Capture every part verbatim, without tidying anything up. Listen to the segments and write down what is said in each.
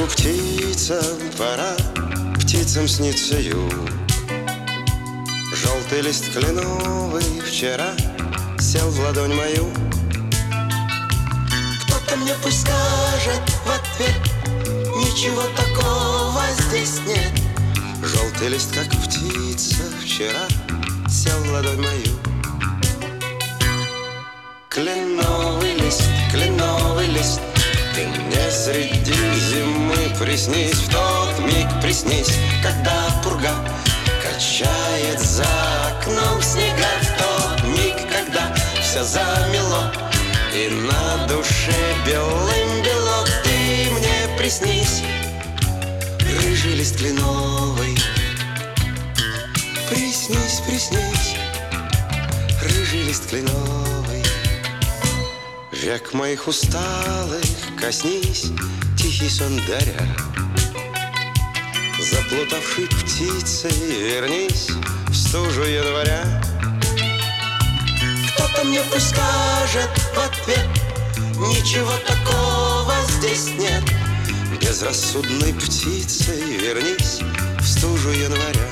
дорогу птицам пора, птицам снится юг. Желтый лист кленовый вчера сел в ладонь мою. Кто-то мне пусть скажет в ответ: ничего такого здесь нет. Желтый лист, как птица, вчера сел в ладонь мою. Кленовый лист, кленовый лист, ты мне среди зимы приснись, в тот миг приснись, когда пурга качает за окном снега, в тот миг, когда все замело и на душе белым бело. Ты мне приснись, рыжий лист кленовый. Приснись, приснись, рыжий лист кленовый. Век моих усталых коснись, тихий сон даря. Заплутавшей птицей вернись в стужу января. Кто-то мне пусть скажет в ответ: ничего такого здесь нет. Безрассудной птицей вернись в стужу января.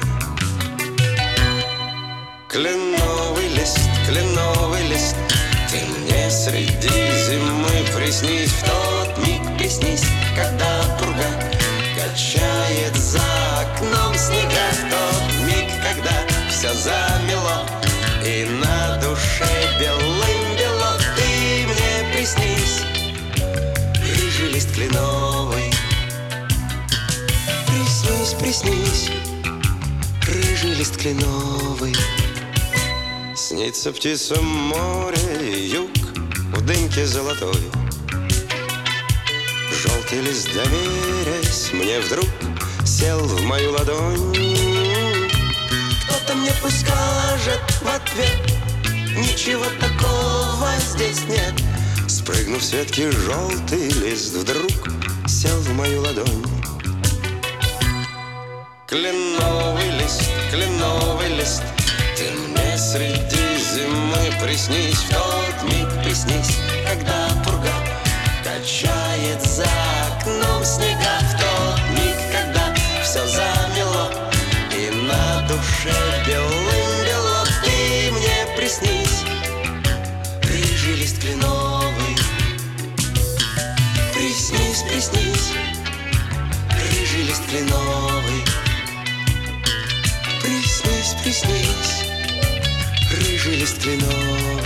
Кленовый лист, кленовый лист, ты мне среди зимы приснись, в тот миг приснись, когда пурга качает за окном снега, в тот миг, когда все замело и на душе белым бело. Ты мне приснись, рыжий лист кленовый. Приснись, приснись, рыжий лист кленовый. Снится птицам море, юг в дымке золотой. Желтый лист, доверясь мне, вдруг сел в мою ладонь. Кто-то мне пусть скажет в ответ: ничего такого здесь нет. Спрыгнув с ветки, желтый лист вдруг сел в мою ладонь. Кленовый лист, кленовый лист, ты мне среди зимы приснись, в тот миг приснись, когда пурга качает за окном снега, в тот миг, когда все замело и на душе белым бело. Ты мне приснись, рыжий лист кленовый. Приснись, приснись, рыжий лист кленовый. Приснись, приснись, рыжий лист кленовый.